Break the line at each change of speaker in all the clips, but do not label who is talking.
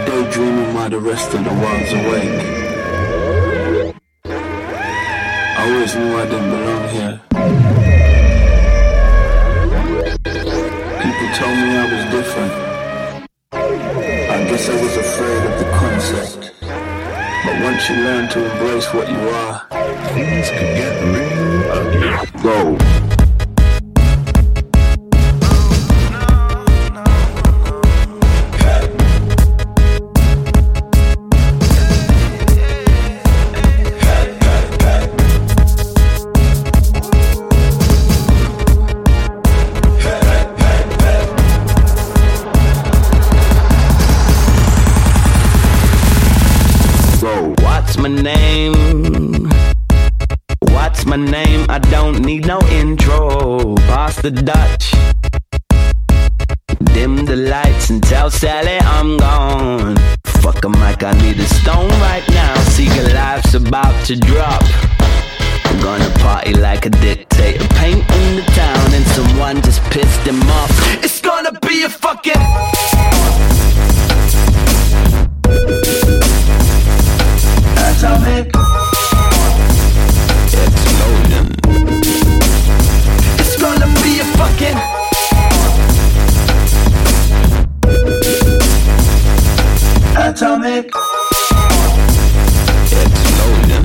Daydreaming while the rest of the world's awake. I always knew I didn't belong here. People told me I was different. I guess I was afraid of the concept. But once you learn to embrace what you are,
things could get real ugly.
Go.
What's my name? What's my name? I don't need no intro. Pass the Dutch. Dim the lights and tell Sally I'm gone. Fuck a mic, I need a stone right now. Secret life's about to drop. I'm gonna party like a dictator. Painting the town and someone just pissed him off. It's gonna be a fucking atomic explosion. It's gonna be a fucking atomic explosion.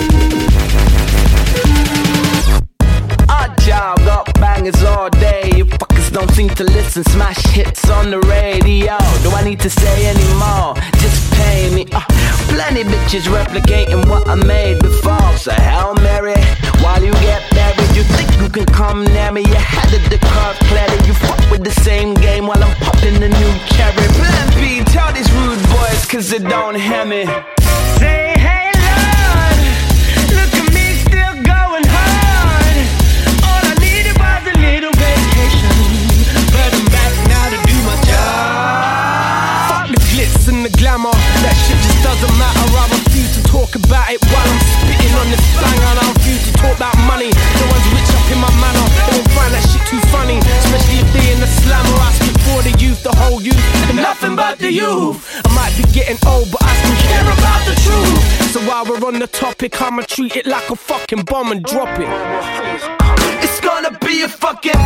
Our job got bangers all day. You fuckers don't seem to listen. Smash hits on the radio. Do I need to say any more? Just pay me. Plenty bitches replicating what I made before. So Hail Mary, while you get married, you think you can come near me? You had the curve clearly. You fuck with the same game while I'm popping the new cherry. Plan B, tell these rude boys cause they don't hear me. Say hey Lord, look at me still going hard. All I needed was a little vacation, but I'm back now to do my job. Fuck the glitz and the glamour, that shit just doesn't matter. I refuse to talk about it while I'm spitting on this banger. And I refuse to talk about money. No one's rich up in my manner. They won't find that shit too funny, especially if they in the slammer. I speak for the youth, the whole youth, and nothing but the youth. I might be getting old, but I still care about the truth. So while we're on the topic, I'ma treat it like a fucking bomb and drop it. It's gonna be a fucking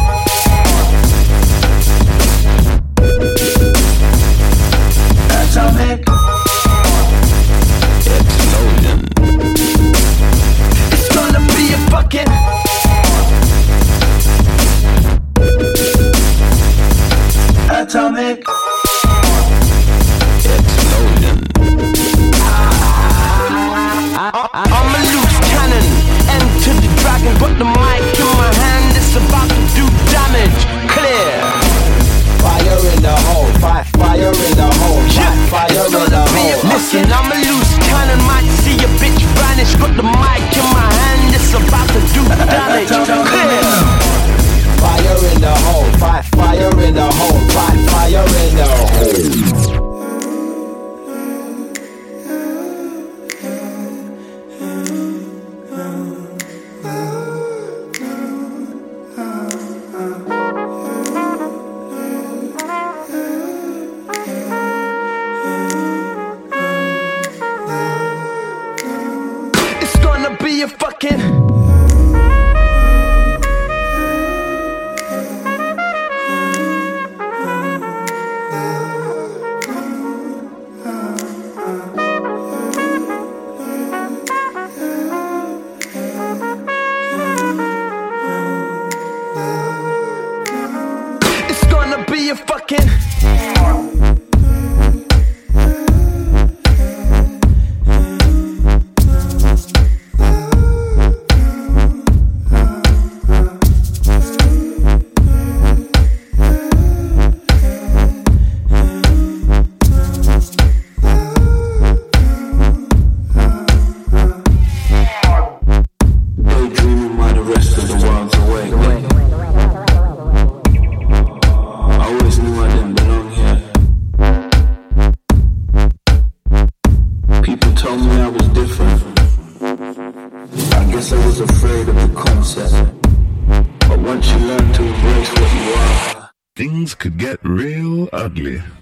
atomic explosion. It's gonna be a fucking atomic explosion. I'm a loose cannon, enter the dragon, got the mic in my hand, it's about to do damage. Clear. Fire in the hole, fire in the hole, fire in the hole. Listen, I'm a loose cannon, might see a bitch vanish. Got the mic in my hand, it's about to do damage. Clear. Fire in the hole, fire in the hole, fire in the hole. It's gonna be a fucking be a fucking
daydreaming while the rest of the world's awake. I always knew I didn't belong here. People told me I was different. I guess I was afraid of the concept. But once you learn to embrace what you are,
things could get real ugly.